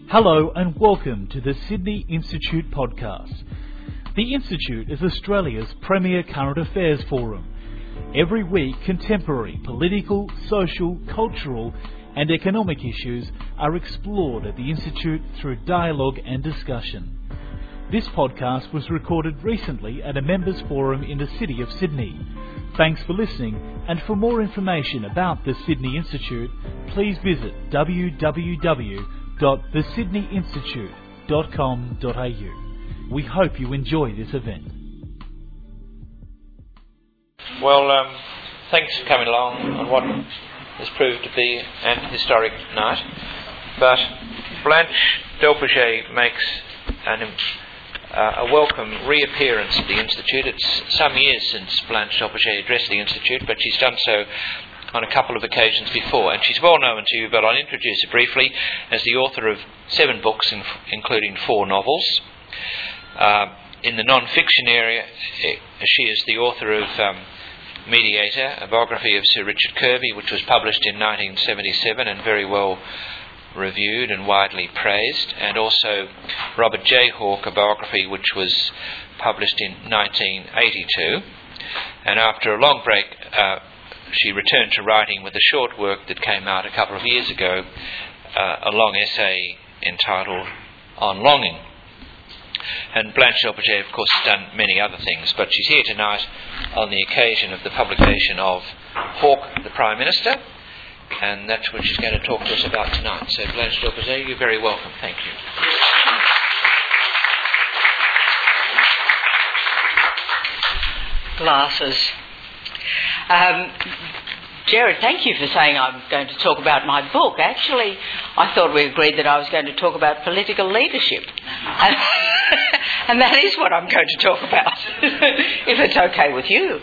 Hello and welcome to the Sydney Institute podcast. The Institute is Australia's premier current affairs forum. Every week, contemporary political, social, cultural and economic issues are explored at the Institute through dialogue and discussion. This podcast was recorded recently at a members forum in the city of Sydney. Thanks for listening, and for more information about the Sydney Institute, please visit www.thesydneyinstitute.com.au. We hope you enjoy this event. Well, thanks for coming along on what has proved to be an historic night. But Blanche Delpeuche makes a welcome reappearance at the Institute. It's some years since Blanche Delpeuche addressed the Institute, but she's done so on a couple of occasions before, and she's well known to you, but I'll introduce her briefly as the author of 7 books, including 4 novels. In the non-fiction area, she is the author of Mediator, a biography of Sir Richard Kirby, which was published in 1977 and very well reviewed and widely praised, and also Robert J. Hawke, a biography which was published in 1982. And after a long break, she returned to writing with a short work that came out a couple of years ago, a long essay entitled On Longing. And Blanche Delpeuche, of course, has done many other things, but she's here tonight on the occasion of the publication of Hawke, the Prime Minister, and that's what she's going to talk to us about tonight. So, Blanche Delpeuche, you're very welcome. Thank you. Glasses. Jared, thank you for saying I'm going to talk about my book. Actually, I thought we agreed that I was going to talk about political leadership. And that is what I'm going to talk about, if it's okay with you.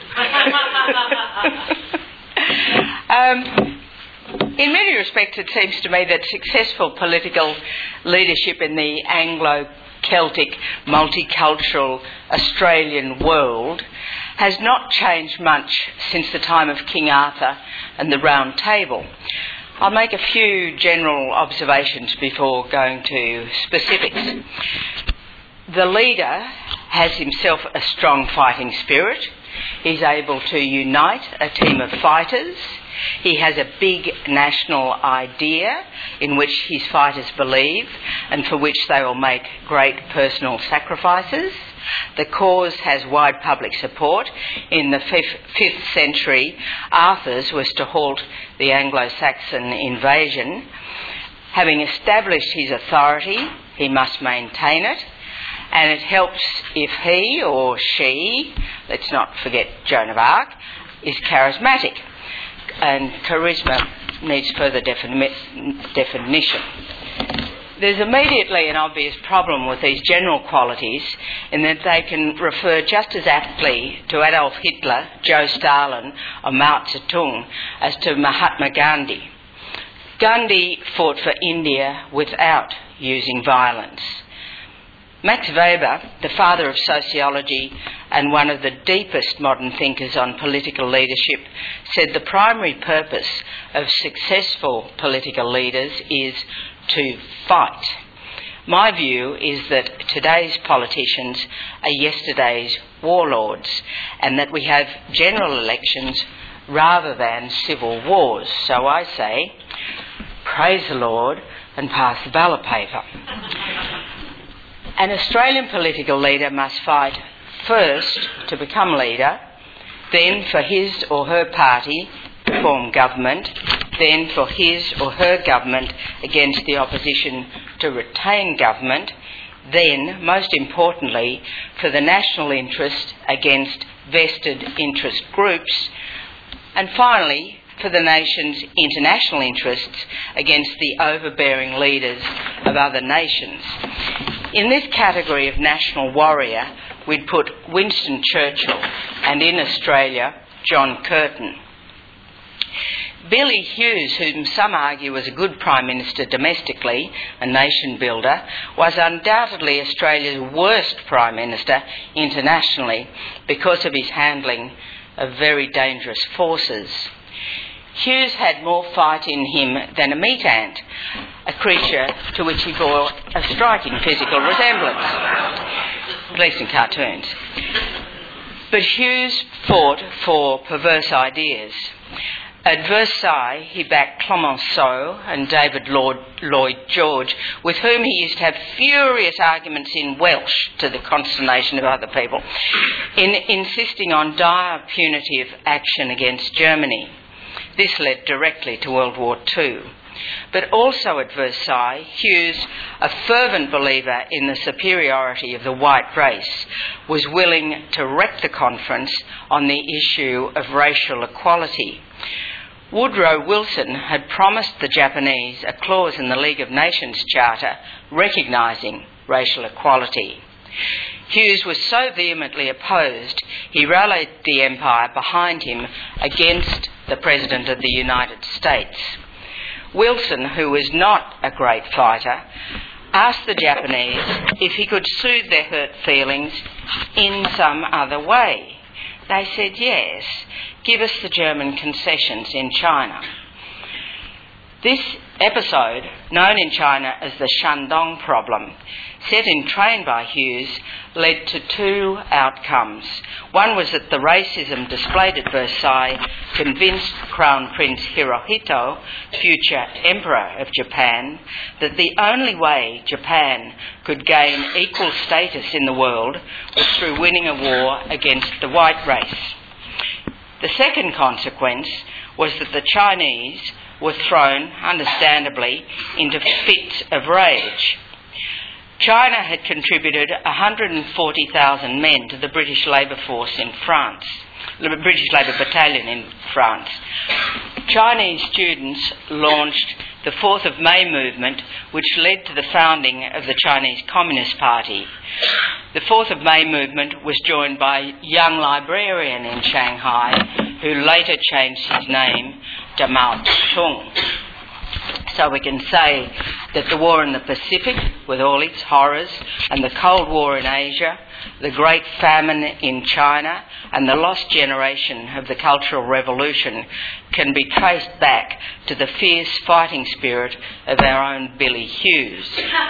In many respects, it seems to me that successful political leadership in the Anglo-Celtic, multicultural Australian world has not changed much since the time of King Arthur and the Round Table. I'll make a few general observations before going to specifics. The leader has himself a strong fighting spirit. He's able to unite a team of fighters. He has a big national idea in which his fighters believe and for which they will make great personal sacrifices. The cause has wide public support. In the 5th century, Arthur's was to halt the Anglo-Saxon invasion. Having established his authority, he must maintain it. And it helps if he or she, let's not forget Joan of Arc, is charismatic. And charisma needs further definition. There's immediately an obvious problem with these general qualities in that they can refer just as aptly to Adolf Hitler, Joe Stalin or Mao Zedong as to Mahatma Gandhi. Gandhi fought for India without using violence. Max Weber, the father of sociology and one of the deepest modern thinkers on political leadership, said the primary purpose of successful political leaders is to fight. My view is that today's politicians are yesterday's warlords and that we have general elections rather than civil wars. So I say, praise the Lord and pass the ballot paper. An Australian political leader must fight first to become leader, then for his or her party to form government, then for his or her government against the opposition to retain government, then, most importantly, for the national interest against vested interest groups, and finally, for the nation's international interests against the overbearing leaders of other nations. In this category of national warrior, we'd put Winston Churchill and, in Australia, John Curtin. Billy Hughes, whom some argue was a good Prime Minister domestically, a nation builder, was undoubtedly Australia's worst Prime Minister internationally because of his handling of very dangerous forces. Hughes had more fight in him than a meat ant. A creature to which he bore a striking physical resemblance, at least in cartoons. But Hughes fought for perverse ideas. At Versailles, he backed Clemenceau and David Lloyd George, with whom he used to have furious arguments in Welsh to the consternation of other people, in insisting on dire punitive action against Germany. This led directly to World War II. But also at Versailles, Hughes, a fervent believer in the superiority of the white race, was willing to wreck the conference on the issue of racial equality. Woodrow Wilson had promised the Japanese a clause in the League of Nations Charter recognising racial equality. Hughes was so vehemently opposed, he rallied the empire behind him against the President of the United States. Wilson, who was not a great fighter, asked the Japanese if he could soothe their hurt feelings in some other way. They said yes, give us the German concessions in China. This episode, known in China as the Shandong problem, set in train by Hughes, led to two outcomes. One was that the racism displayed at Versailles convinced Crown Prince Hirohito, future Emperor of Japan, that the only way Japan could gain equal status in the world was through winning a war against the white race. The second consequence was that the Chinese were thrown, understandably, into fits of rage. China had contributed 140,000 men to the British Labour Force in France, the British Labour Battalion in France. Chinese students launched the 4th of May movement, which led to the founding of the Chinese Communist Party. The 4th of May movement was joined by a young librarian in Shanghai, who later changed his name to Mao Zedong. So we can say that the war in the Pacific, with all its horrors, and the Cold War in Asia, the Great Famine in China, and the lost generation of the Cultural Revolution can be traced back to the fierce fighting spirit of our own Billy Hughes.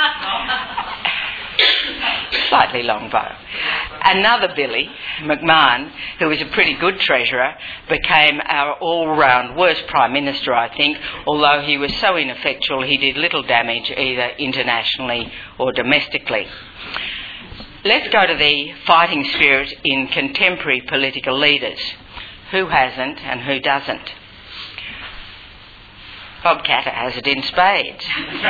Slightly long bow. Another Billy, McMahon, who was a pretty good treasurer, became our all-round worst Prime Minister, I think, although he was so ineffectual he did little damage either internationally or domestically. Let's go to the fighting spirit in contemporary political leaders. Who hasn't and who doesn't? Bob Katter has it in spades.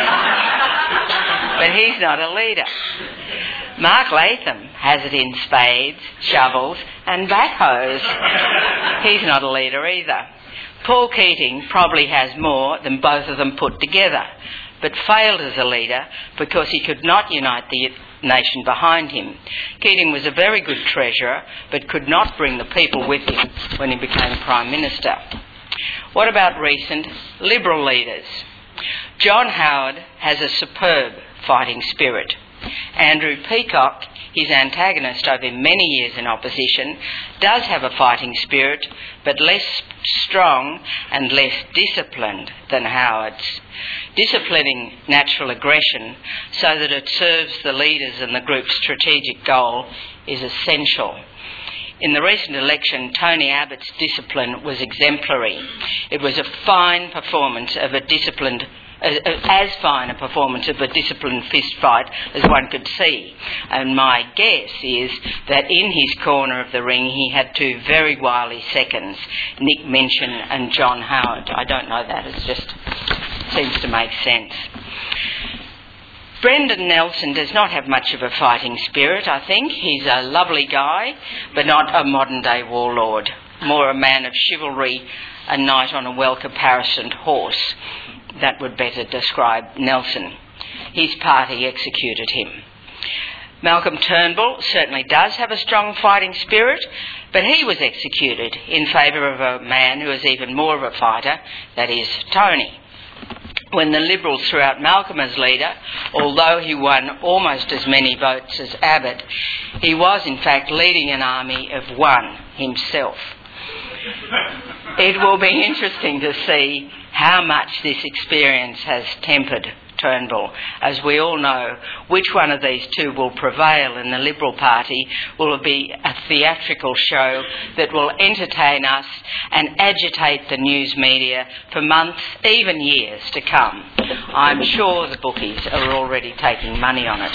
But he's not a leader. Mark Latham has it in spades, shovels and backhoes. He's not a leader either. Paul Keating probably has more than both of them put together, but failed as a leader because he could not unite the nation behind him. Keating was a very good treasurer, but could not bring the people with him when he became Prime Minister. What about recent Liberal leaders? John Howard has a superb fighting spirit. Andrew Peacock, his antagonist over many years in opposition, does have a fighting spirit, but less strong and less disciplined than Howard's. Disciplining natural aggression so that it serves the leaders and the group's strategic goal is essential. In the recent election, Tony Abbott's discipline was exemplary. It was a fine performance of a disciplined as fine a performance of a disciplined fist fight as one could see. And my guess is that in his corner of the ring he had two very wily seconds, Nick Minchin and John Howard. I don't know that, it just seems to make sense. Brendan Nelson does not have much of a fighting spirit, I think. He's a lovely guy, but not a modern-day warlord. More a man of chivalry, a knight on a well-caparisoned horse. That would better describe Nelson. His party executed him. Malcolm Turnbull certainly does have a strong fighting spirit, but he was executed in favour of a man who is even more of a fighter, that is, Tony. When the Liberals threw out Malcolm as leader, although he won almost as many votes as Abbott, he was in fact leading an army of one himself. It will be interesting to see how much this experience has tempered Turnbull. As we all know, which one of these two will prevail in the Liberal Party will be a theatrical show that will entertain us and agitate the news media for months, even years to come. I'm sure the bookies are already taking money on it.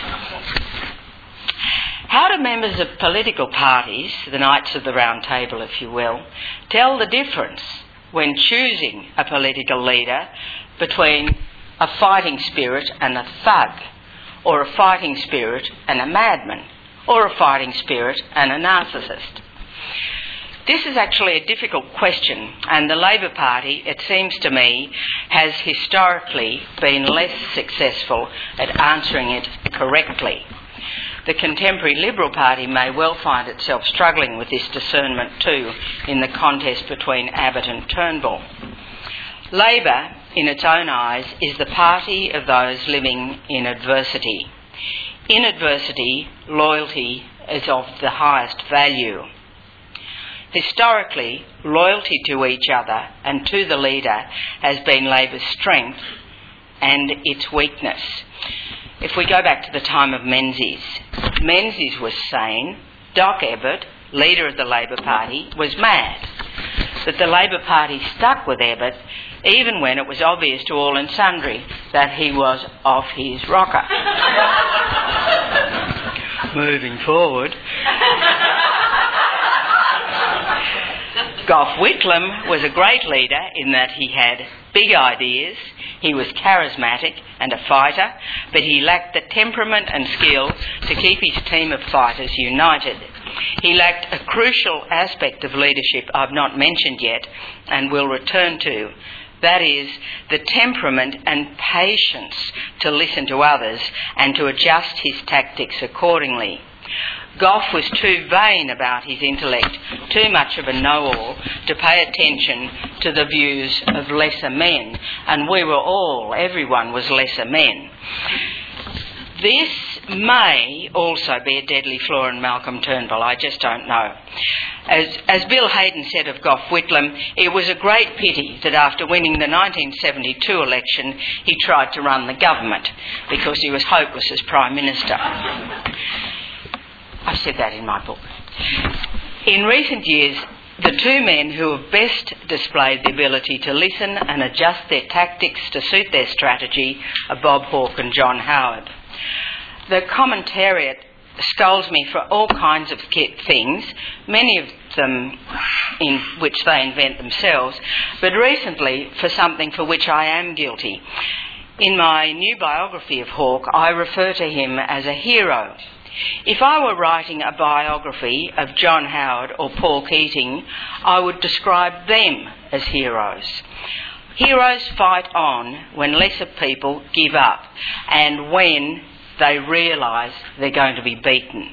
How do members of political parties, the Knights of the Round Table if you will, tell the difference when choosing a political leader between a fighting spirit and a thug, or a fighting spirit and a madman, or a fighting spirit and a narcissist? This is actually a difficult question, and the Labor Party, it seems to me, has historically been less successful at answering it correctly. The contemporary Liberal Party may well find itself struggling with this discernment too in the contest between Abbott and Turnbull. Labor, in its own eyes, is the party of those living in adversity. In adversity, loyalty is of the highest value. Historically, loyalty to each other and to the leader has been Labor's strength and its weakness. If we go back to the time of Menzies, Menzies was sane. Doc Evatt, leader of the Labor Party, was mad. But the Labor Party stuck with Evatt even when it was obvious to all and sundry that he was off his rocker. Moving forward, Gough Whitlam was a great leader in that he had big ideas, he was charismatic and a fighter, but he lacked the temperament and skill to keep his team of fighters united. He lacked a crucial aspect of leadership I've not mentioned yet and will return to. That is, the temperament and patience to listen to others and to adjust his tactics accordingly. Gough was too vain about his intellect, too much of a know-all, to pay attention to the views of lesser men, and everyone was lesser men. This may also be a deadly flaw in Malcolm Turnbull, I just don't know. As Bill Hayden said of Gough Whitlam, it was a great pity that after winning the 1972 election, he tried to run the government, because he was hopeless as Prime Minister. I said that in my book. In recent years, the two men who have best displayed the ability to listen and adjust their tactics to suit their strategy are Bob Hawke and John Howard. The commentariat scolds me for all kinds of things, many of them in which they invent themselves, but recently for something for which I am guilty. In my new biography of Hawke, I refer to him as a hero. If I were writing a biography of John Howard or Paul Keating, I would describe them as heroes. Heroes fight on when lesser people give up and when they realise they're going to be beaten.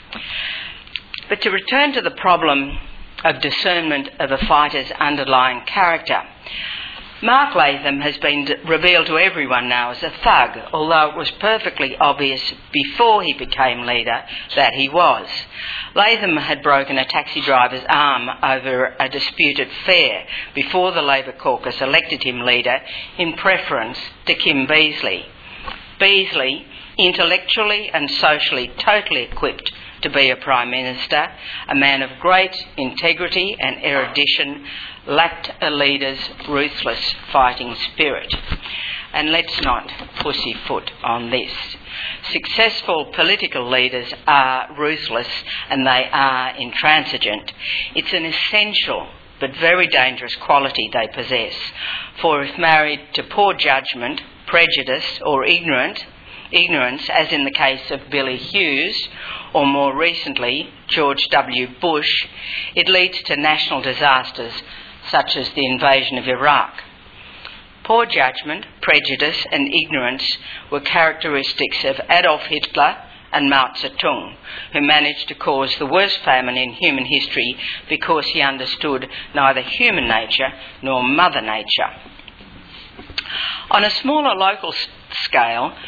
But to return to the problem of discernment of a fighter's underlying character, Mark Latham has been revealed to everyone now as a thug, although it was perfectly obvious before he became leader that he was. Latham had broken a taxi driver's arm over a disputed fare before the Labor caucus elected him leader in preference to Kim Beazley. Beazley, intellectually and socially totally equipped to be a Prime Minister, a man of great integrity and erudition, lacked a leader's ruthless fighting spirit. And let's not pussyfoot on this. Successful political leaders are ruthless and they are intransigent. It's an essential but very dangerous quality they possess. For if married to poor judgment, prejudice or ignorance, as in the case of Billy Hughes, or more recently George W. Bush, it leads to national disasters such as the invasion of Iraq. Poor judgment, prejudice and ignorance were characteristics of Adolf Hitler and Mao Zedong, who managed to cause the worst famine in human history because he understood neither human nature nor Mother Nature. On a smaller local scale,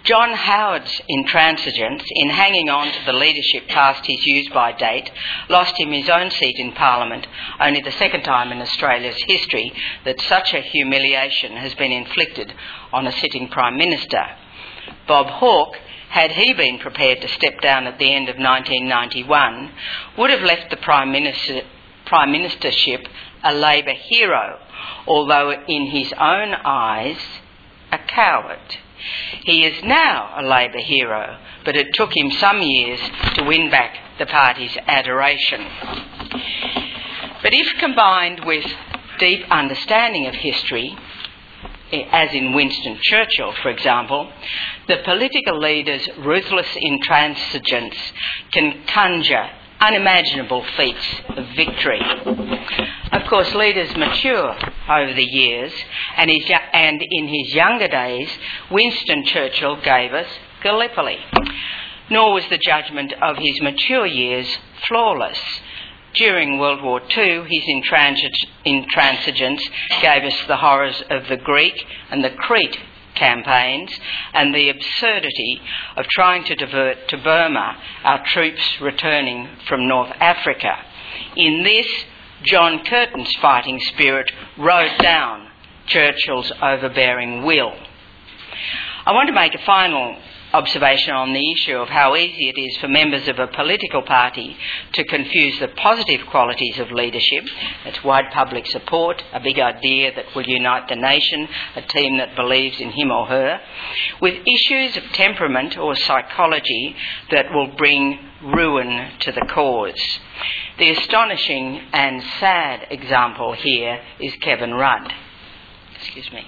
John Howard's intransigence in hanging on to the leadership past his use-by date lost him his own seat in Parliament, only the second time in Australia's history that such a humiliation has been inflicted on a sitting Prime Minister. Bob Hawke, had he been prepared to step down at the end of 1991, would have left the Prime Ministership a Labor hero, although in his own eyes a coward. He is now a Labor hero, but it took him some years to win back the party's adoration. But if combined with deep understanding of history, as in Winston Churchill, for example, the political leader's ruthless intransigence can conjure unimaginable feats of victory. Of course, leaders mature over the years, and in his younger days, Winston Churchill gave us Gallipoli. Nor was the judgment of his mature years flawless. During World War II, his intransigence gave us the horrors of the Greek and the Crete campaigns and the absurdity of trying to divert to Burma our troops returning from North Africa. In this, John Curtin's fighting spirit rode down Churchill's overbearing will. I want to make a final observation on the issue of how easy it is for members of a political party to confuse the positive qualities of leadership, that's wide public support, a big idea that will unite the nation, a team that believes in him or her, with issues of temperament or psychology that will bring ruin to the cause. The astonishing and sad example here is Kevin Rudd. Excuse me.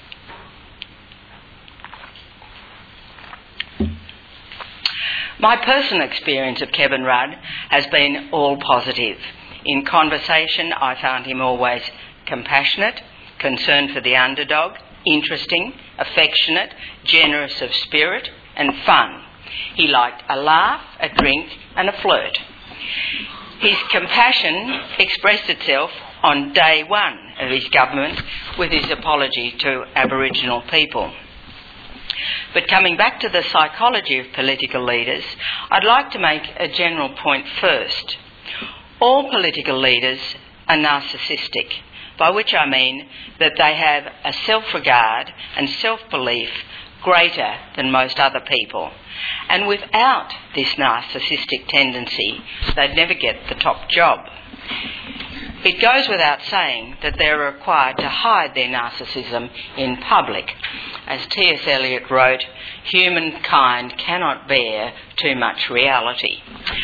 My personal experience of Kevin Rudd has been all positive. In conversation, I found him always compassionate, concerned for the underdog, interesting, affectionate, generous of spirit, and fun. He liked a laugh, a drink, and a flirt. His compassion expressed itself on day one of his government with his apology to Aboriginal people. But coming back to the psychology of political leaders, I'd like to make a general point first. All political leaders are narcissistic, by which I mean that they have a self-regard and self-belief greater than most other people. And without this narcissistic tendency, they'd never get the top job. It goes without saying that they're required to hide their narcissism in public. As T.S. Eliot wrote, humankind cannot bear too much reality.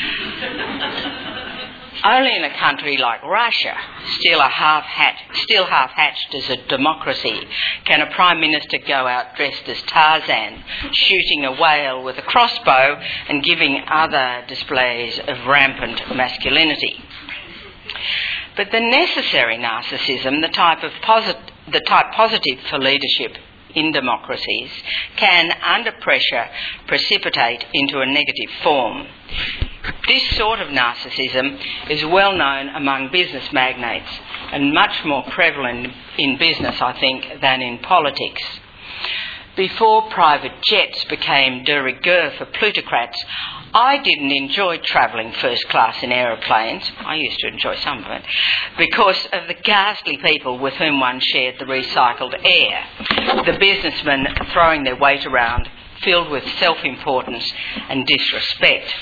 Only in a country like Russia, still half-hatched as a democracy, can a Prime Minister go out dressed as Tarzan, shooting a whale with a crossbow and giving other displays of rampant masculinity. But the necessary narcissism, the type positive for leadership in democracies, can, under pressure, precipitate into a negative form. This sort of narcissism is well known among business magnates and much more prevalent in business, I think, than in politics. Before private jets became de rigueur for plutocrats, I didn't enjoy travelling first class in aeroplanes. I used to enjoy some of it, because of the ghastly people with whom one shared the recycled air. The businessmen throwing their weight around, filled with self-importance and disrespect.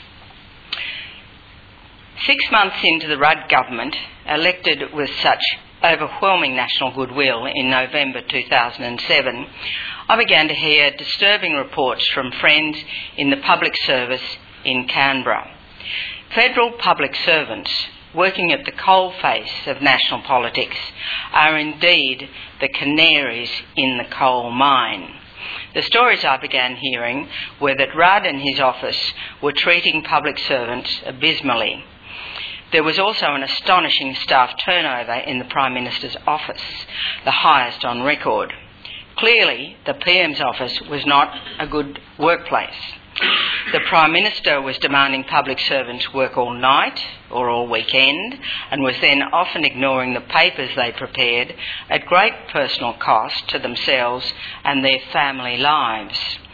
6 months into the Rudd government, elected with such overwhelming national goodwill in November 2007, I began to hear disturbing reports from friends in the public service in Canberra. Federal public servants working at the coalface of national politics are indeed the canaries in the coal mine. The stories I began hearing were that Rudd and his office were treating public servants abysmally. There was also an astonishing staff turnover in the Prime Minister's office, the highest on record. Clearly, the PM's office was not a good workplace. The Prime Minister was demanding public servants work all night or all weekend, and was then often ignoring the papers they prepared at great personal cost to themselves and their family lives.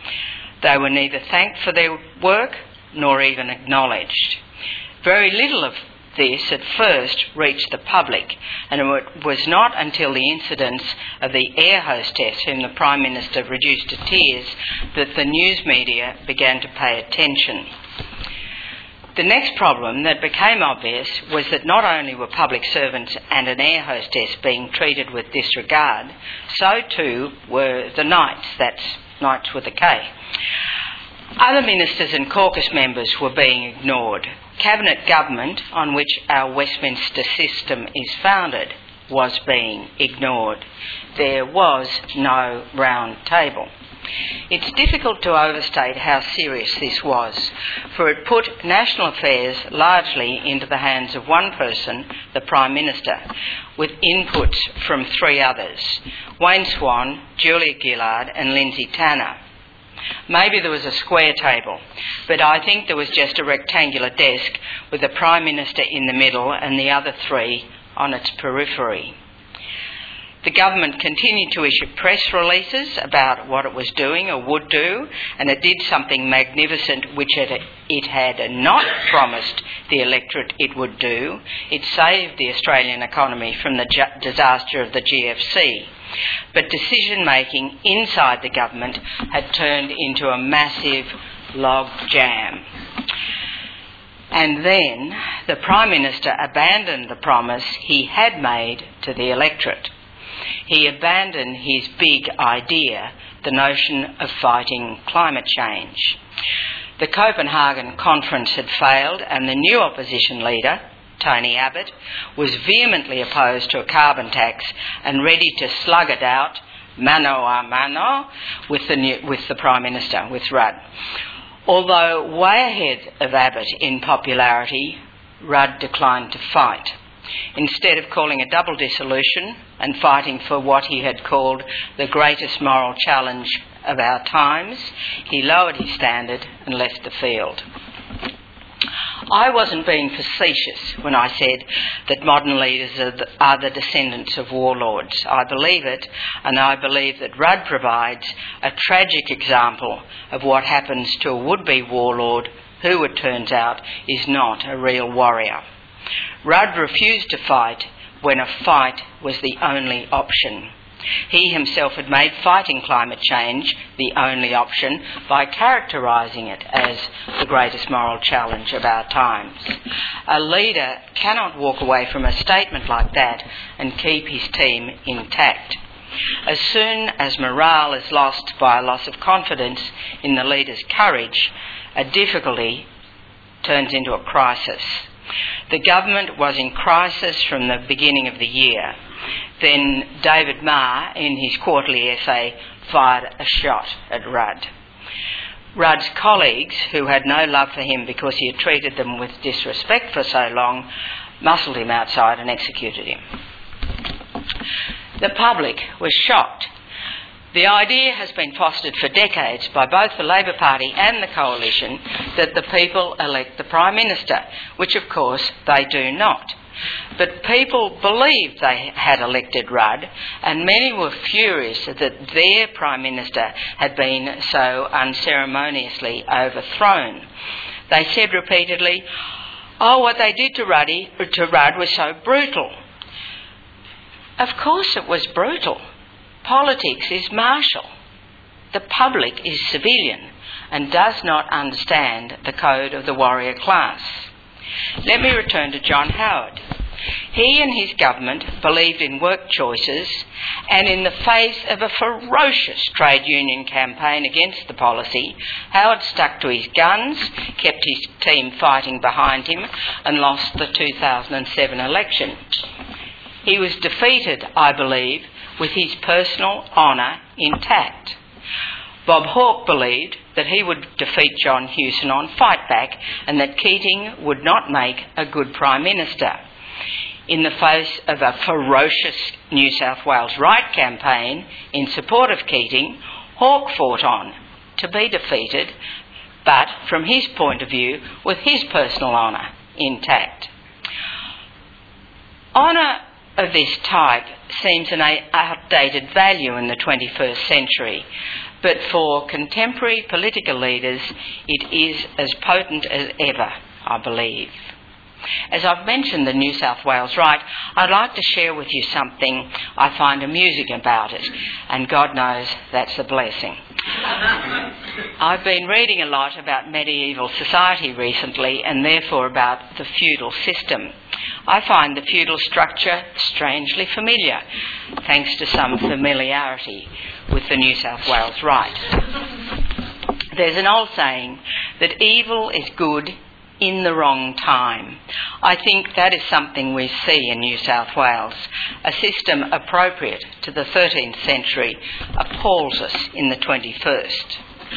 They were neither thanked for their work nor even acknowledged. Very little of this at first reached the public, and it was not until the incidents of the air hostess, whom the Prime Minister reduced to tears, that the news media began to pay attention. The next problem that became obvious was that not only were public servants and an air hostess being treated with disregard, so too were the knights, that's knights with a K. Other ministers and caucus members were being ignored. Cabinet government, on which our Westminster system is founded, was being ignored. There was no round table. It's difficult to overstate how serious this was, for it put national affairs largely into the hands of one person, the Prime Minister, with inputs from three others: Wayne Swan, Julia Gillard and Lindsay Tanner. Maybe there was a square table, but I think there was just a rectangular desk with the Prime Minister in the middle and the other three on its periphery. The government continued to issue press releases about what it was doing or would do, and it did something magnificent which it had not promised the electorate it would do. It saved the Australian economy from the disaster of the GFC. But decision-making inside the government had turned into a massive log jam. And then the Prime Minister abandoned the promise he had made to the electorate. He abandoned his big idea, the notion of fighting climate change. The Copenhagen conference had failed, and the new opposition leader, Tony Abbott, was vehemently opposed to a carbon tax and ready to slug it out mano a mano with the Prime Minister, with Rudd. Although way ahead of Abbott in popularity, Rudd declined to fight. Instead of calling a double dissolution and fighting for what he had called the greatest moral challenge of our times, he lowered his standard and left the field. I wasn't being facetious when I said that modern leaders are the descendants of warlords. I believe it, and I believe that Rudd provides a tragic example of what happens to a would-be warlord who, it turns out, is not a real warrior. Rudd refused to fight when a fight was the only option. He himself had made fighting climate change the only option by characterising it as the greatest moral challenge of our times. A leader cannot walk away from a statement like that and keep his team intact. As soon as morale is lost by a loss of confidence in the leader's courage, a difficulty turns into a crisis. The government was in crisis from the beginning of the year. Then David Marr, in his quarterly essay, fired a shot at Rudd. Rudd's colleagues, who had no love for him because he had treated them with disrespect for so long, muscled him outside and executed him. The public was shocked. The idea has been fostered for decades by both the Labor Party and the Coalition that the people elect the Prime Minister, which of course they do not. But people believed they had elected Rudd, and many were furious that their Prime Minister had been so unceremoniously overthrown. They said repeatedly, "Oh, what they did to Rudd was so brutal." Of course it was brutal. Politics is martial. The public is civilian and does not understand the code of the warrior class. Let me return to John Howard. He and his government believed in work choices, and in the face of a ferocious trade union campaign against the policy, Howard stuck to his guns, kept his team fighting behind him, and lost the 2007 election. He was defeated, I believe, with his personal honour intact. Bob Hawke believed that he would defeat John Hewson on fightback and that Keating would not make a good Prime Minister. In the face of a ferocious New South Wales right campaign in support of Keating, Hawke fought on to be defeated, but from his point of view, with his personal honour intact. Honour of this type seems an outdated value in the 21st century, but for contemporary political leaders it is as potent as ever, I believe. As I've mentioned the New South Wales Right, I'd like to share with you something I find amusing about it, and God knows that's a blessing. I've been reading a lot about medieval society recently, and therefore about the feudal system. I find the feudal structure strangely familiar, thanks to some familiarity with the New South Wales Right. There's an old saying that evil is good in the wrong time. I think that is something we see in New South Wales. A system appropriate to the 13th century appalls us in the 21st.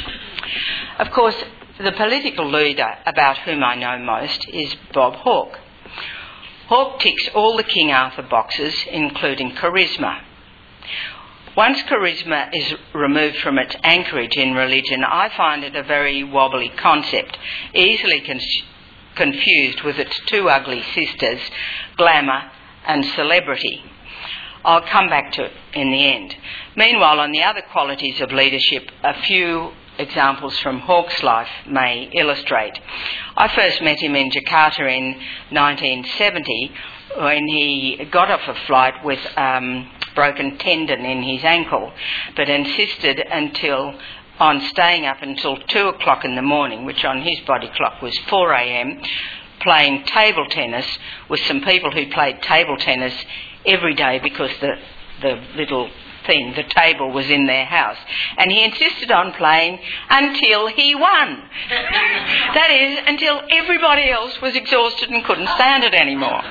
Of course, the political leader about whom I know most is Bob Hawke. Hawke ticks all the King Arthur boxes, including charisma. Once charisma is removed from its anchorage in religion, I find it a very wobbly concept, easily confused with its two ugly sisters, glamour and celebrity. I'll come back to it in the end. Meanwhile, on the other qualities of leadership, a few examples from Hawke's life may illustrate. I first met him in Jakarta in 1970 when he got off a flight with broken tendon in his ankle, but insisted on staying up until 2 o'clock in the morning, which on his body clock was 4 a.m, playing table tennis with some people who played table tennis every day because the little thing, the table, was in their house. And he insisted on playing until he won. That is, until everybody else was exhausted and couldn't stand it anymore.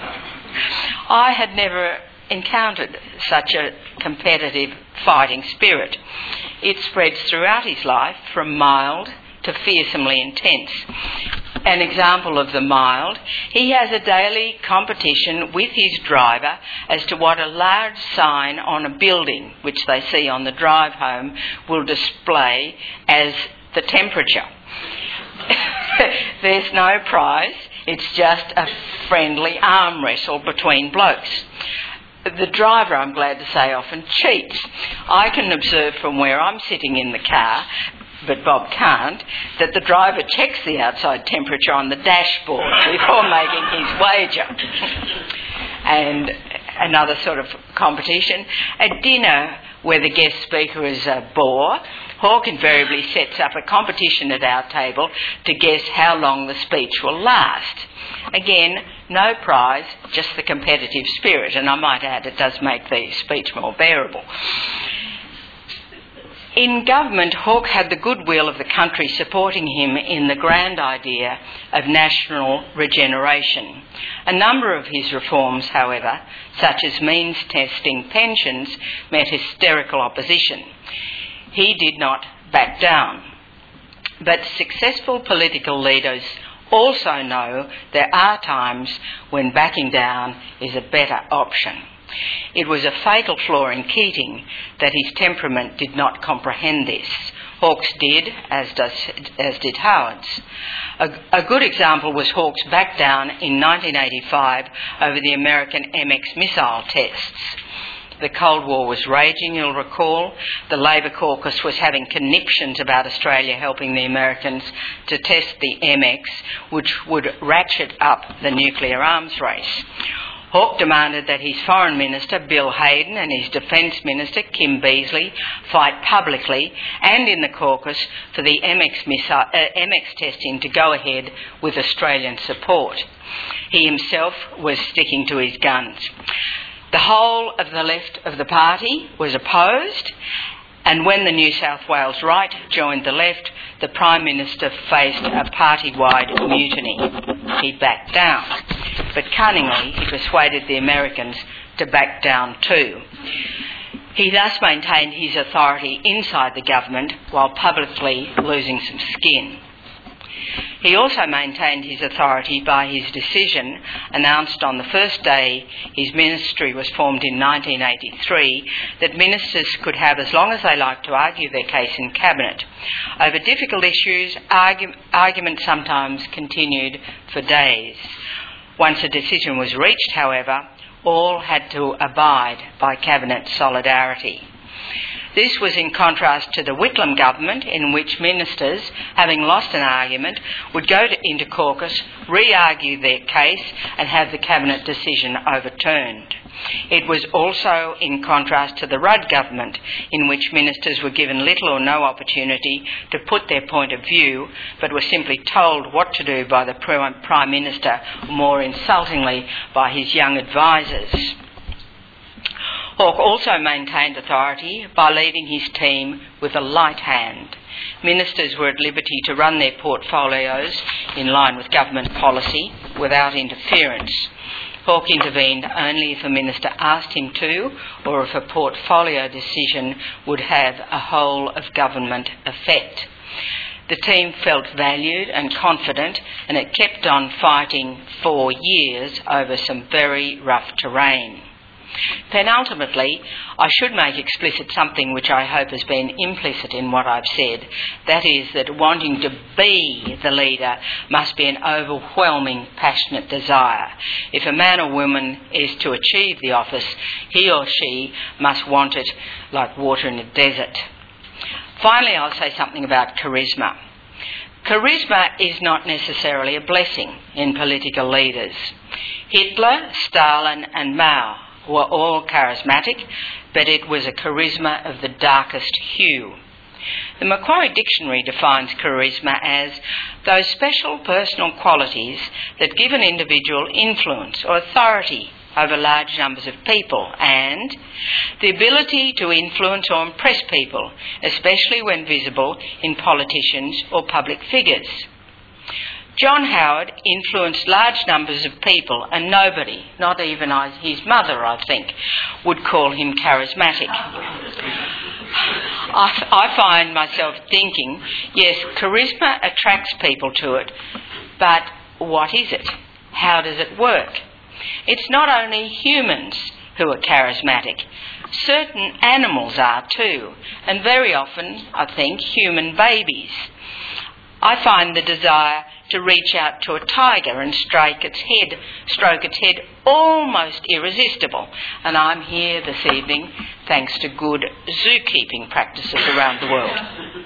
I had never encountered such a competitive fighting spirit. It spreads throughout his life, from mild to fearsomely intense. An example of the mild: he has a daily competition with his driver as to what a large sign on a building, which they see on the drive home, will display as the temperature. There's no prize, it's just a friendly arm wrestle between blokes. The driver, I'm glad to say, often cheats. I can observe from where I'm sitting in the car, but Bob can't, that the driver checks the outside temperature on the dashboard before making his wager. And another sort of competition, a dinner where the guest speaker is a bore, Hawke invariably sets up a competition at our table to guess how long the speech will last. Again, no prize, just the competitive spirit, and I might add it does make the speech more bearable. In government, Hawke had the goodwill of the country supporting him in the grand idea of national regeneration. A number of his reforms, however, such as means testing pensions, met hysterical opposition. He did not back down. But successful political leaders also know there are times when backing down is a better option. It was a fatal flaw in Keating that his temperament did not comprehend this. Hawke's did, as did Howard's. A good example was Hawke's back down in 1985 over the American MX missile tests. The Cold War was raging, you'll recall. The Labor caucus was having conniptions about Australia helping the Americans to test the MX, which would ratchet up the nuclear arms race. Hawke demanded that his Foreign Minister, Bill Hayden, and his Defence Minister, Kim Beazley, fight publicly and in the caucus for the MX testing to go ahead with Australian support. He himself was sticking to his guns. The whole of the left of the party was opposed, and when the New South Wales Right joined the left, the Prime Minister faced a party-wide mutiny. He backed down, but cunningly he persuaded the Americans to back down too. He thus maintained his authority inside the government while publicly losing some skin. He also maintained his authority by his decision, announced on the first day his ministry was formed in 1983, that ministers could have as long as they liked to argue their case in Cabinet. Over difficult issues, argument sometimes continued for days. Once a decision was reached, however, all had to abide by cabinet solidarity. This was in contrast to the Whitlam government, in which ministers, having lost an argument, would go into caucus, re-argue their case and have the cabinet decision overturned. It was also in contrast to the Rudd government, in which ministers were given little or no opportunity to put their point of view, but were simply told what to do by the Prime Minister, or more insultingly by his young advisers. Hawke also maintained authority by leading his team with a light hand. Ministers were at liberty to run their portfolios in line with government policy without interference. Hawke intervened only if a minister asked him to, or if a portfolio decision would have a whole of government effect. The team felt valued and confident, and it kept on fighting for years over some very rough terrain. Penultimately, I should make explicit something which I hope has been implicit in what I've said. That is that wanting to be the leader must be an overwhelming, passionate desire. If a man or woman is to achieve the office, he or she must want it like water in a desert. Finally, I'll say something about charisma. Charisma is not necessarily a blessing in political leaders. Hitler, Stalin and Mao were all charismatic, but it was a charisma of the darkest hue. The Macquarie Dictionary defines charisma as those special personal qualities that give an individual influence or authority over large numbers of people, and the ability to influence or impress people, especially when visible in politicians or public figures. John Howard influenced large numbers of people, and nobody, not even his mother, I think, would call him charismatic. I find myself thinking, yes, charisma attracts people to it, but what is it? How does it work? It's not only humans who are charismatic. Certain animals are too, and very often, I think, human babies. I find the desire to reach out to a tiger and stroke its head almost irresistible. And I'm here this evening thanks to good zookeeping practices around the world.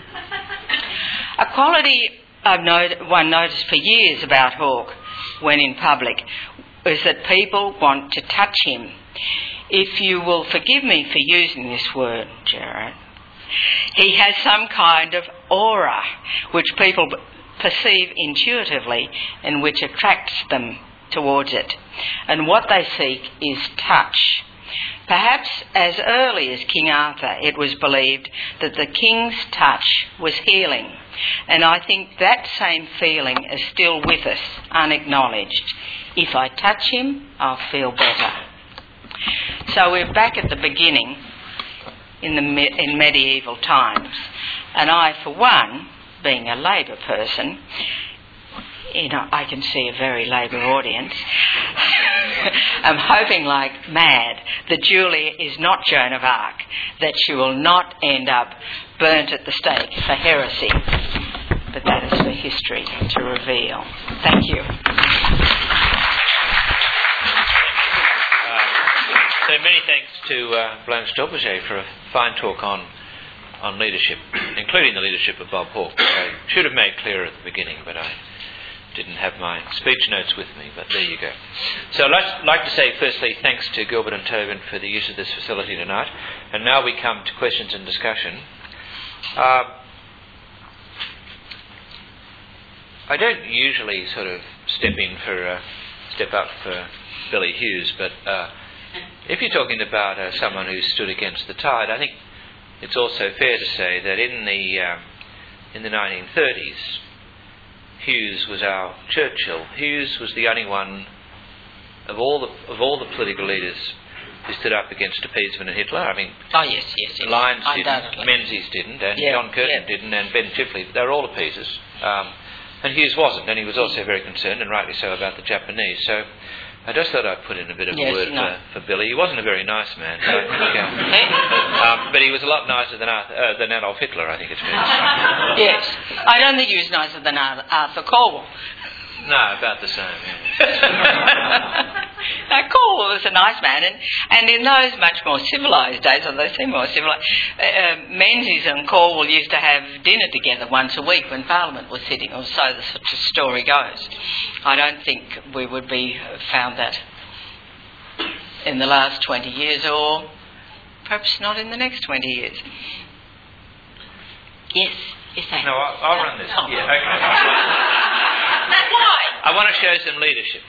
A quality one noticed for years about Hawke when in public is that people want to touch him. If you will forgive me for using this word, Gerard, he has some kind of aura which people perceive intuitively and which attracts them towards it. And what they seek is touch. Perhaps as early as King Arthur, it was believed that the king's touch was healing. And I think that same feeling is still with us, unacknowledged. If I touch him, I'll feel better. So we're back at the beginning in medieval times. And I, for one, being a Labor person, I can see a very Labor audience. I'm hoping like mad that Julia is not Joan of Arc, that she will not end up burnt at the stake for heresy. But that is for history to reveal. Thank you. So many thanks to Blanche Delboucher for a fine talk on leadership, including the leadership of Bob Hawke. I should have made clearer at the beginning, but I didn't have my speech notes with me, but there you go. So I'd like to say firstly thanks to Gilbert and Tobin for the use of this facility tonight. And now we come to questions and discussion. I don't usually sort of step up for Billy Hughes, but if you're talking about someone who stood against the tide, I think it's also fair to say that in the 1930s, Hughes was our Churchill. Hughes was the only one of all the political leaders who stood up against appeasement and Hitler. I mean, yes. Lyons didn't, Menzies didn't, and John Curtin didn't, and Ben Chifley. They were all appeasers. And Hughes wasn't, and he was also very concerned, and rightly so, about the Japanese. So I just thought I'd put in a bit of a word for Billy. He wasn't a very nice man, so I think, but he was a lot nicer than Adolf Hitler, I think it's fair to say. Yes. I don't think he was nicer than Arthur Colwell. No, about the same, yeah. Caldwell was a nice man, and in those much more civilised days, or they seem more civilised, Menzies and Caldwell used to have dinner together once a week when Parliament was sitting, or so the story goes. I don't think we would be found that in the last 20 years, or perhaps not in the next 20 years. Yes, thank you. No, I'll run this. Oh. Yeah, okay. Why? I want to show some leadership.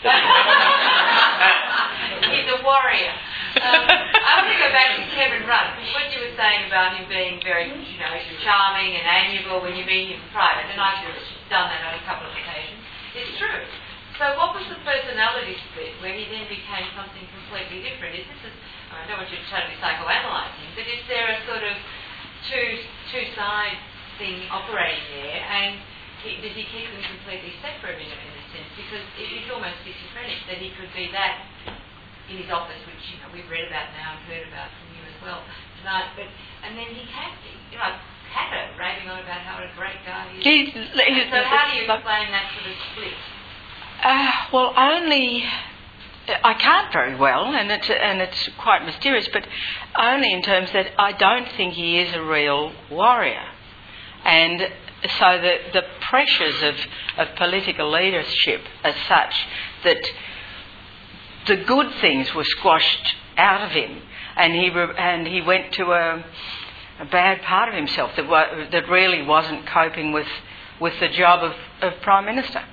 He's a warrior. I want to go back to Kevin Rudd, because what you were saying about him being very, charming and amiable when you meet him in private, and I've done that on a couple of occasions, it's true. So what was the personality split where he then became something completely different? I don't want you to totally psychoanalyse him, but is there a sort of two-side thing operating there, and does he keep them completely separate in a sense? Because it's almost schizophrenic that he could be that in his office, which we've read about now and heard about from you as well tonight. And then he can be, Hatter raving on about how a great guy he is. So how do you explain that sort of split? Well, I can't very well, and it's quite mysterious, but only in terms that I don't think he is a real warrior. And so the pressures of political leadership are such that the good things were squashed out of him, and he went to a bad part of himself that really wasn't coping with the job of Prime Minister.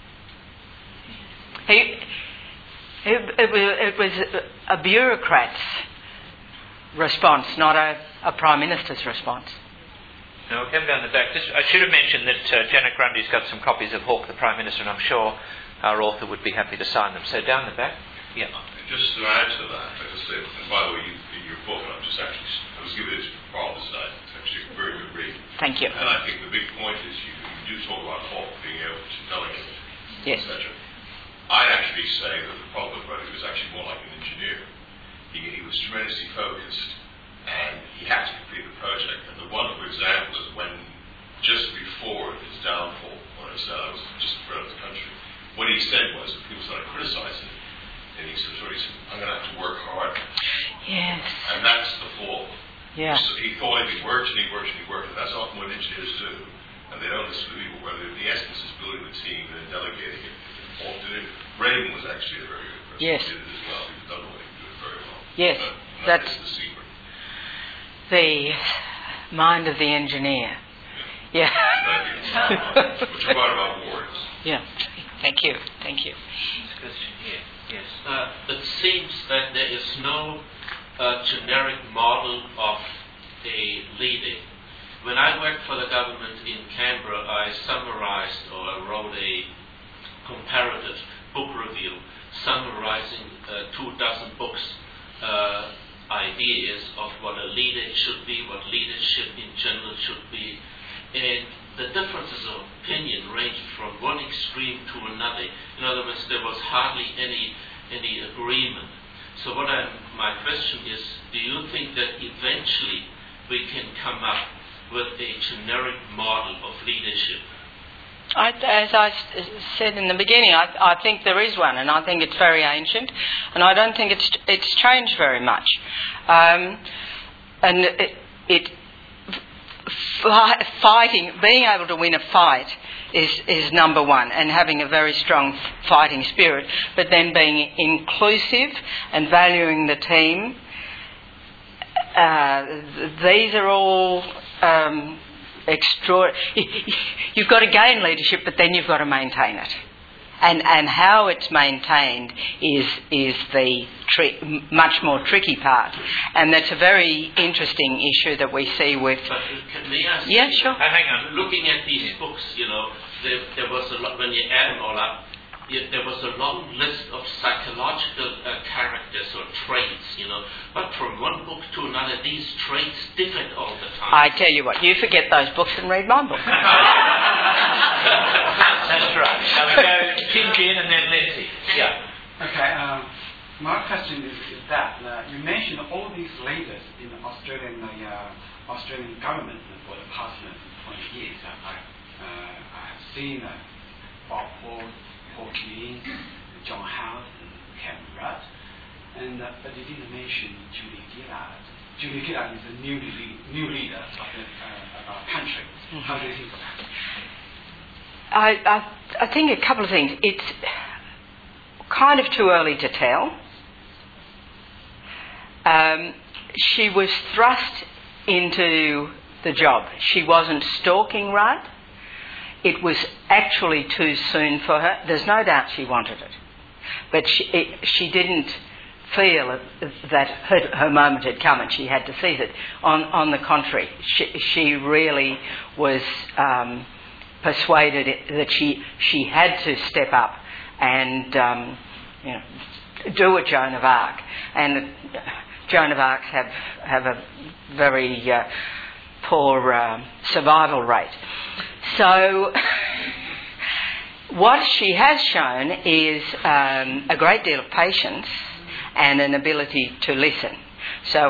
It was a bureaucrat's response, not a Prime Minister's response. No, we'll come down the back. I should have mentioned that Janet Grundy's got some copies of Hawke the Prime Minister, and I'm sure our author would be happy to sign them. So down the back. Yeah. Just to add to that, I just said, and by the way, in your book, I was given it to Paul this night. It's actually a very good read. Thank you. And I think the big point is you do talk about Hawke being able to delegate, yes, etc. I'd actually say that the problem with Ruddy was actually more like an engineer. He was tremendously focused, and he had to complete the project. And the wonderful example is when, just before his downfall, when I said I was just spread out the country, what he said was, that people started criticizing him, and he said, I'm going to have to work hard. Yes. And that's the fall. Yeah. So he thought he worked, and that's often what engineers do. And they don't listen to people, whether the essence is building the team and then delegating it. Reagan was actually a very good person. Yes. He did it as well. He was done it very well. Yes. That's the secret. The mind of the engineer. Yeah. Which is part about wars. Yeah. Thank you. Yes. It seems that there is no generic model of a leading. When I worked for the government in Canberra, I summarized or wrote a comparative book review summarizing 24 books, ideas of what a leader should be, what leadership in general should be. And the differences of opinion ranged from one extreme to another. In other words, there was hardly any agreement. So my question is, do you think that eventually we can come up with a generic model of leadership? As I said in the beginning, I think there is one, and I think it's very ancient, and I don't think it's changed very much. And fighting, being able to win a fight is number one, and having a very strong fighting spirit, but then being inclusive and valuing the team. These are all you've got to gain leadership, but then you've got to maintain it. And how it's maintained is the much more tricky part. And that's a very interesting issue that we see with... But can we ask... Yeah, sure. Hang on. Looking at these books, there was a lot, when you add them all up, there was a long list of psychological characters or traits, But from one book to another, these traits differed all the time. I tell you what, you forget those books and read my book. That's right. Now we go Tim Gin and then Lindsay. Yeah. Okay. My question is that you mentioned all these leaders in the Australian government for the past 20 years. I have seen Bob Hawke, Paul Keane, John Howard, and Kevin Rudd. but they didn't mention Julia Gillard. Julia Gillard is a new leader of the country. How do you think of that? I think a couple of things. It's kind of too early to tell. She was thrust into the job. She wasn't stalking Rudd. It was actually too soon for her. There's no doubt she wanted it. But she didn't feel that her moment had come and she had to seize it. On the contrary, she really was persuaded that she had to step up and do a Joan of Arc. And Joan of Arcs have a very poor survival rate. So what she has shown is a great deal of patience and an ability to listen. So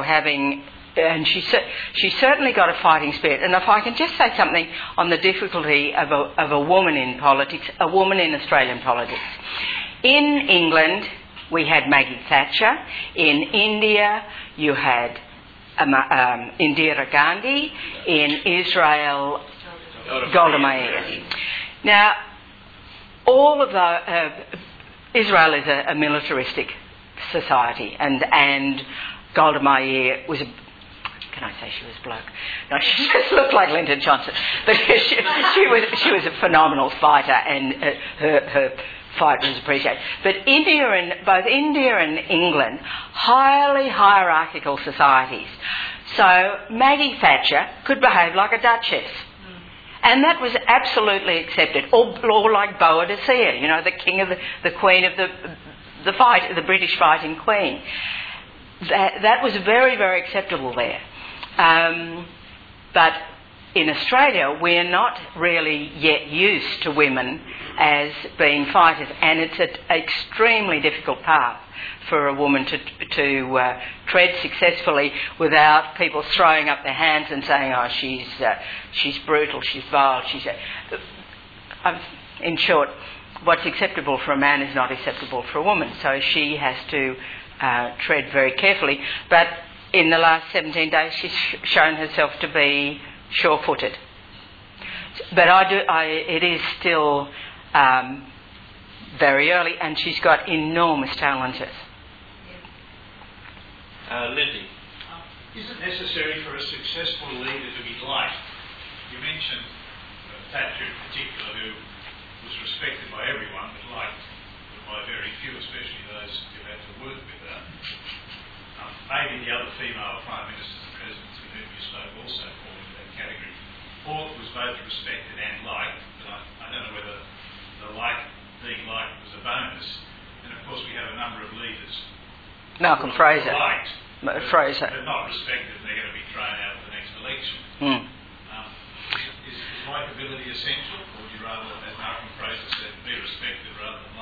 she certainly got a fighting spirit. And if I can just say something on the difficulty of a woman in politics, a woman in Australian politics. In England, we had Maggie Thatcher. In India, you had Indira Gandhi. In Israel, Golda Meir. Now, all of Israel is a militaristic society, and Golda Meir was can I say she was a bloke? No, she just looked like Lyndon Johnson. But she was a phenomenal fighter, and her fight was appreciated. But both India and England, highly hierarchical societies. So Maggie Thatcher could behave like a duchess. And that was absolutely accepted. Or like Boadicea, the king of the queen of the British fighting queen. That was very, very acceptable there. But in Australia, we're not really yet used to women as being fighters, and it's an extremely difficult path for a woman to tread successfully without people throwing up their hands and saying, "Oh, she's brutal, she's vile, in short, what's acceptable for a man is not acceptable for a woman." So she has to tread very carefully. But in the last 17 days, she's shown herself to be sure-footed. But it is still very early, and she's got enormous challenges. Lindy. Is it necessary for a successful leader to be liked? You mentioned Thatcher in particular, who was respected by everyone, but liked by very few, especially those who had to work with her. Maybe the other female prime ministers and presidents with whom you spoke also fall into that category. Hawke was both respected and liked, but I don't know whether being liked was a bonus. And of course we have a number of leaders. Malcolm Fraser. Liked, Fraser. But not respected, and they're going to be thrown out at the next election. Is likability essential, or would you rather, as Malcolm Fraser said, be respected rather than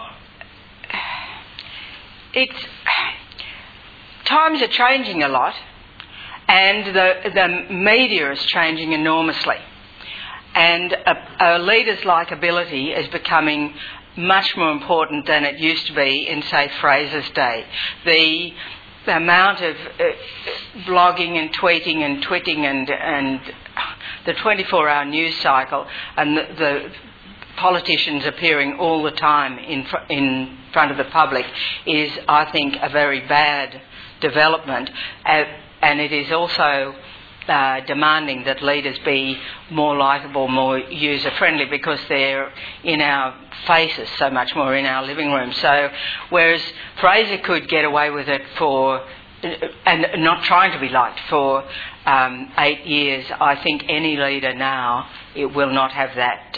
liked? Times are changing a lot, and the media is changing enormously. And a leader's likability is becoming much more important than it used to be in, say, Fraser's day. The amount of blogging and tweeting and twitting and the 24-hour news cycle and the politicians appearing all the time in front of the public is, I think, a very bad development. And it is also demanding that leaders be more likeable, more user-friendly, because they're in our faces so much more, in our living room. So whereas Fraser could get away with it and not trying to be liked for 8 years, I think any leader now it will not have that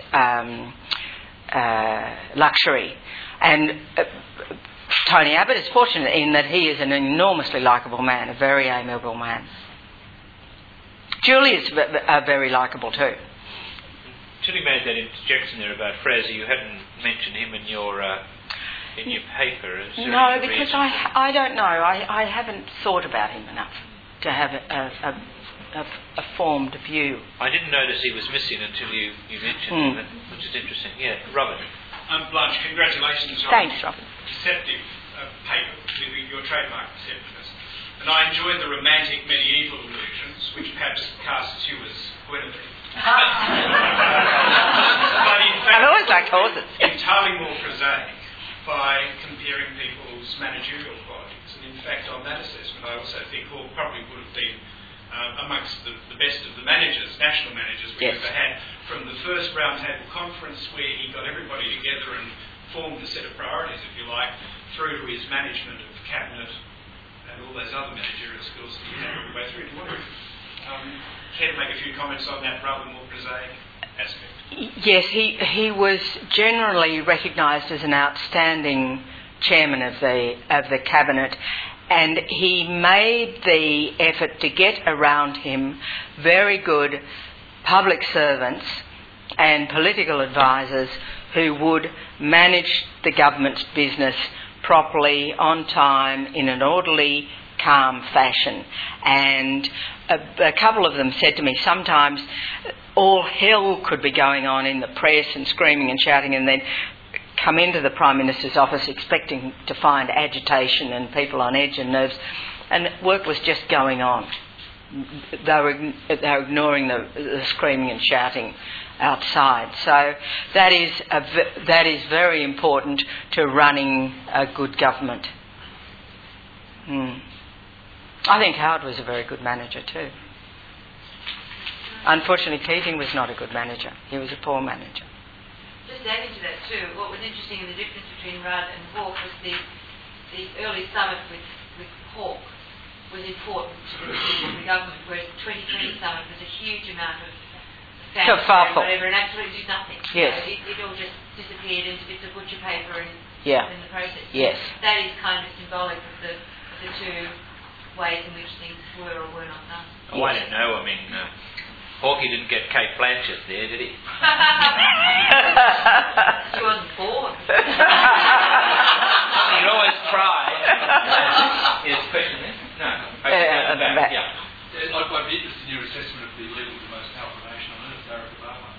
luxury. And Tony Abbott is fortunate in that he is an enormously likeable man, a very amiable man. Julia's very likeable too. Till you made that interjection there about Fraser, you hadn't mentioned him in your paper. No, because I don't know. I haven't thought about him enough to have a formed view. I didn't notice he was missing until you mentioned him, which is interesting. Yeah, Robert. Blanche, congratulations on Thanks, Robert. deceptive paper. particularly your trademark receptionist. And I enjoyed the romantic medieval illusions, which perhaps casts you as Guinevere. But in fact, I always liked horses. entirely more prosaic by comparing people's managerial qualities. And in fact, on that assessment, I also think Hawke probably would have been amongst the best of the managers, national managers we've ever had, from the first roundtable conference where he got everybody together and formed a set of priorities, if you like, through to his management of cabinet and all those other managerial skills that he had all the way through. Do you want to care to make a few comments on that rather more prosaic aspect? Yes, he was generally recognised as an outstanding chairman of the cabinet, and he made the effort to get around him very good public servants and political advisors who would manage the government's business properly, on time, in an orderly, calm fashion. And a couple of them said to me, sometimes all hell could be going on in the press and screaming and shouting, and then come into the Prime Minister's office expecting to find agitation and people on edge and nerves, and work was just going on. They were ignoring the screaming and shouting outside. So that is very important to running a good government. I think Howard was a very good manager too. Unfortunately, Keating was not a good manager. He was a poor manager. Just adding to that too, what was interesting in the difference between Rudd and Hawke was the early summit with Hawke was important to the government, whereas the 2020 summit was a huge amount of fanfare and whatever, and absolutely did nothing. Yes. It all just disappeared into bits of butcher paper in the process. Yes. That is kind of symbolic of the two ways in which things were or were not done. Oh, I don't know. I mean, Hawke didn't get Kate Blanchett there, did he? She wasn't born. He'd always try. Yes, question there? No. Back. Yeah. I'd be interested in your assessment of the leader with the most powerful nation on earth, Barack Obama.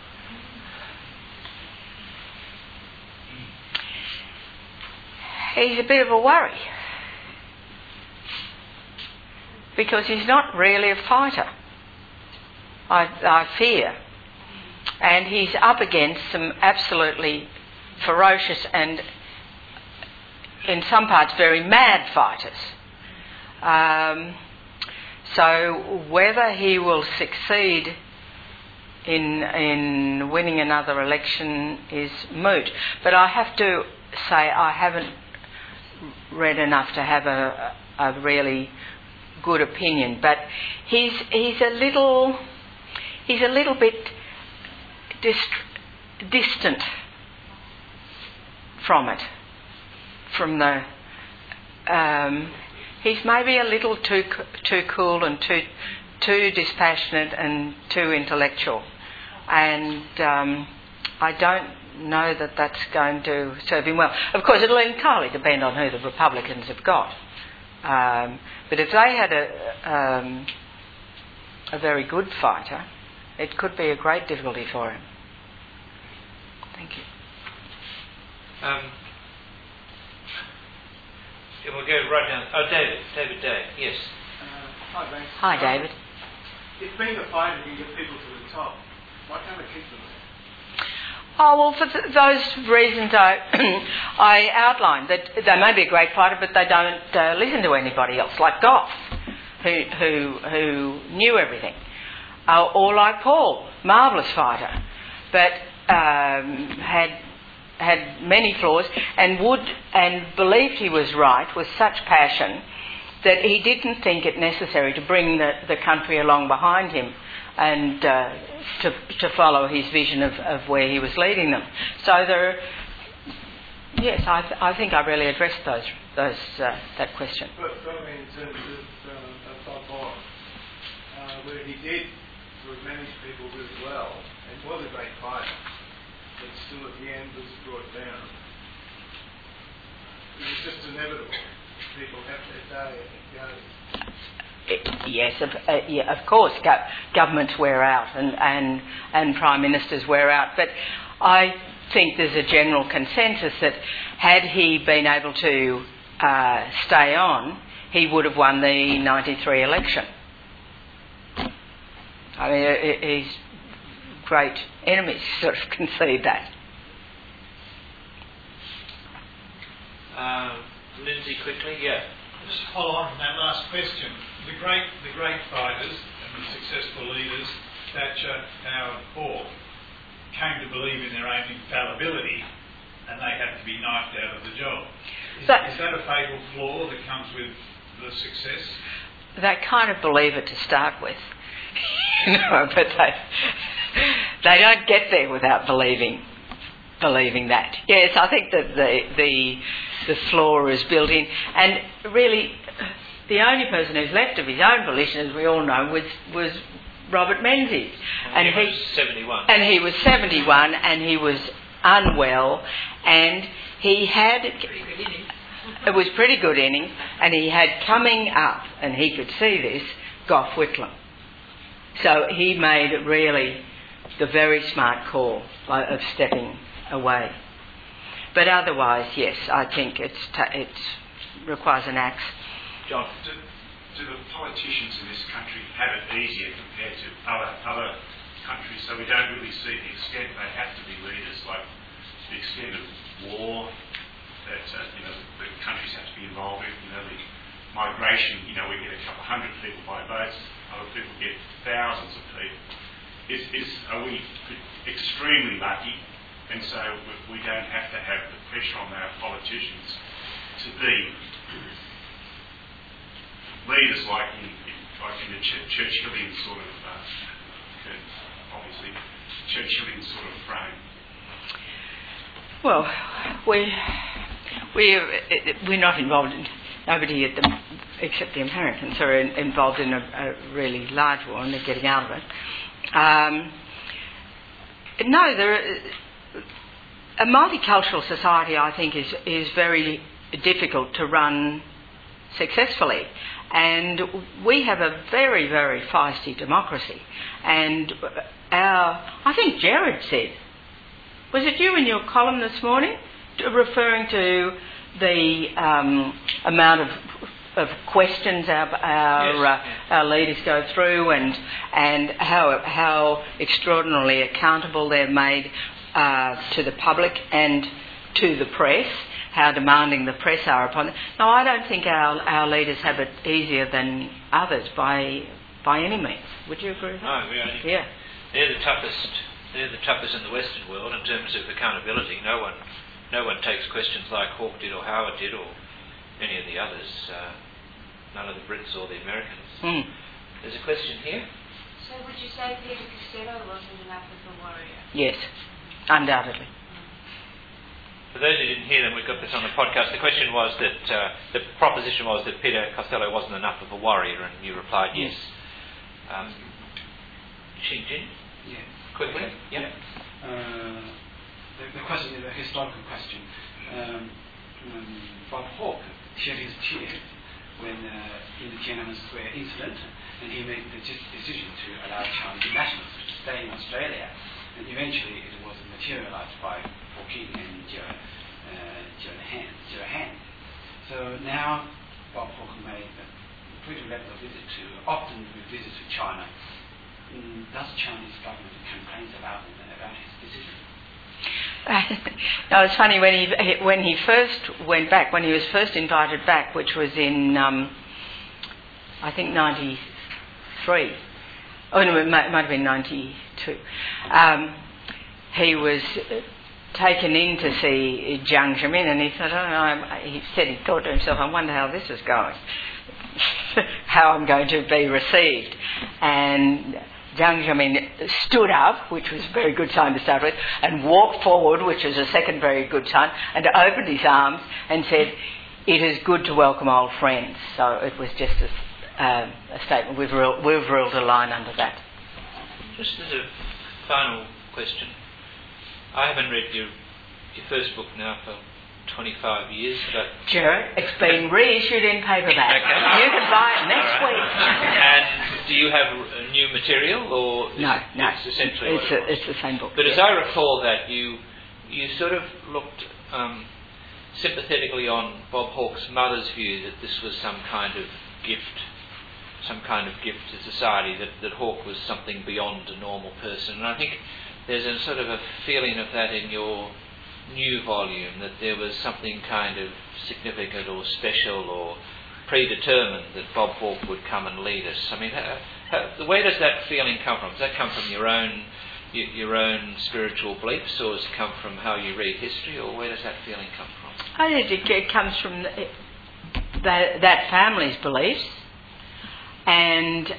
He's a bit of a worry, because he's not really a fighter, I fear. And he's up against some absolutely ferocious and, in some parts, very mad fighters. So whether he will succeed in winning another election is moot. But I have to say I haven't read enough to have a really good opinion. But he's a little bit distant from it, from the. He's maybe a little too cool and too dispassionate and too intellectual, and I don't know that that's going to serve him well. Of course, it'll entirely depend on who the Republicans have got. But if they had a very good fighter, it could be a great difficulty for him. Thank you. We'll go right down. Oh, David Day, yes. Hi, Banks. Hi, David. If being a fighter can get people to the top, why can't it keep them there? Oh, well, for those reasons I outlined, that they may be a great fighter, but they don't listen to anybody else, like Gough, who knew everything. Or like Paul, marvellous fighter, but had many flaws and believed he was right with such passion that he didn't think it necessary to bring the country along behind him and to follow his vision of where he was leading them. So yes, I think I really addressed that question. But I mean, in terms of Bob Bob, where he did sort of manage people really well and was a great fighter, but still at the end was brought down. It was just inevitable. People have their day and it goes. Yes, of course, governments wear out and prime ministers wear out. But I think there's a general consensus that had he been able to stay on, he would have won the 93 election. I mean, his great enemies sort of concede that. Lindsay, quickly, yeah. Just to follow on from that last question, the great fighters and the successful leaders, Thatcher, Howard, Hawke, came to believe in their own infallibility, and they had to be knifed out of the job. Is that a fatal flaw that comes with the success? They kind of believe it to start with, but they don't get there without believing that. Yes, I think that the flaw is built in, and really, the only person who's left of his own volition, as we all know, was Robert Menzies, and he was 71. And he was 71, and he was unwell, and he had. It was pretty good inning, and he had coming up, and he could see this, Gough Whitlam. So he made really the very smart call of stepping away. But otherwise, yes, I think it requires an axe. John, do the politicians in this country have it easier compared to other countries? So we don't really see the extent they have to be leaders, like the extent of war that the countries have to be involved in. The migration. We get a couple hundred people by boats. Other people get thousands of people. Are we extremely lucky? And so we don't have to have the pressure on our politicians to be leaders like in the Churchillian sort of, obviously, Churchillian sort of frame. Well, we're not involved in, nobody except the Americans are involved in a really large war, and they're getting out of it. A multicultural society, I think, is very difficult to run successfully. And we have a very, very feisty democracy. And I think Jared said, was it you in your column this morning, referring to the amount of questions our leaders go through, and how extraordinarily accountable they're made to the public and to the press, how demanding the press are upon them. No, I don't think our leaders have it easier than others by any means. Would you agree with that? No, really. Yeah. They're the toughest in the Western world in terms of accountability. No one takes questions like Hawke did or Howard did or any of the others. None of the Brits or the Americans. Mm. There's a question here. So would you say Peter Costello wasn't enough of a warrior? Yes, undoubtedly. For those who didn't hear them, we've got this on the podcast. The question was that the proposition was that Peter Costello wasn't enough of a warrior, and you replied yes. Xinjin? Yeah. Quickly? Okay. Yeah. The question is a historical question. Bob Hawke shed his tears when in the Tiananmen Square incident, and he made the decision to allow Chinese nationals to stay in Australia, and eventually it was materialised by Hawking and Joe Han. So now Bob Hawke made a pretty regular visit often visit to China. Does the Chinese government complain about his decision? No, it's funny when he first went back, when he was first invited back, which was in I think 93. Oh no, it might have been 92. He was taken in to see Jiang Zemin, and he said, he said he thought to himself, I wonder how this is going, how I'm going to be received. And Jiang Zemin stood up, which was a very good sign to start with, and walked forward, which was a second very good sign, and opened his arms and said, it is good to welcome old friends. So it was just a statement. We've ruled a line under that. Just as a final question, I haven't read your first book now for 25 years, but... Jared, it's been reissued in paperback. Okay. You can buy it next week. And do you have new material, or no, it's essentially it's the same book. But as I recall that you sort of looked sympathetically on Bob Hawke's mother's view that this was some kind of gift to society, that Hawke was something beyond a normal person. And I think there's a sort of a feeling of that in your new volume, that there was something kind of significant or special or predetermined that Bob Hawke would come and lead us. I mean, where does that feeling come from? Does that come from your own spiritual beliefs, or does it come from how you read history, or where does that feeling come from? I think it comes from that family's beliefs, and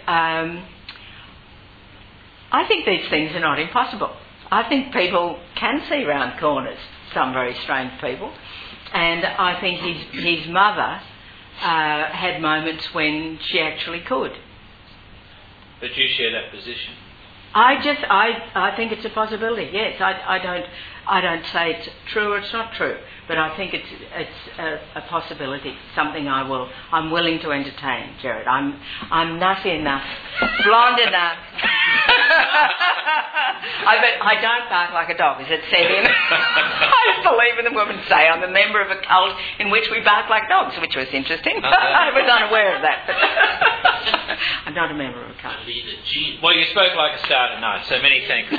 I think these things are not impossible. I think people can see round corners, some very strange people, and I think his mother had moments when she actually could. But you share that position? I think it's a possibility. Yes, I don't say it's true or it's not true, but I think it's a possibility. Something I'm willing to entertain, Gerard. I'm nutty enough, blonde enough. I don't bark like a dog, as it said in. I believe in the women say I'm a member of a cult in which we bark like dogs, which was interesting. I was unaware of that, but I'm not a member of a cult. Well, you spoke like a star tonight, so many thanks.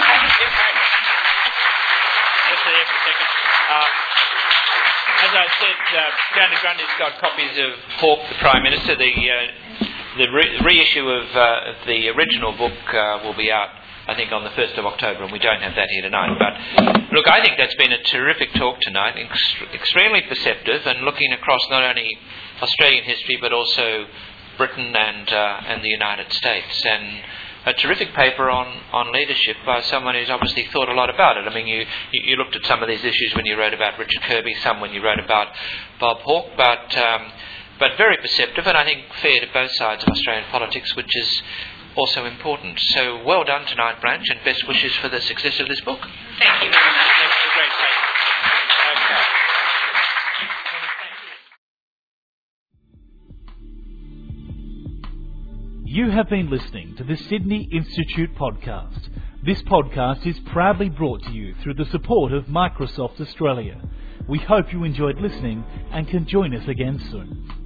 As I said, Joanna Grundy's got copies of Hawke, the Prime Minister. The reissue of the original book will be out, I think, on the 1st of October, and we don't have that here tonight. But look, I think that's been a terrific talk tonight, extremely perceptive, and looking across not only Australian history but also Britain and the United States, and a terrific paper on leadership by someone who's obviously thought a lot about it. I mean, you looked at some of these issues when you wrote about Richard Kirby, some when you wrote about Bob Hawke, but very perceptive, and I think fair to both sides of Australian politics, which is also important. So well done tonight, Blanche, and best wishes for the success of this book. Thank you very much. Thanks for a great statement. Okay. You have been listening to the Sydney Institute podcast. This podcast is proudly brought to you through the support of Microsoft Australia. We hope you enjoyed listening and can join us again soon.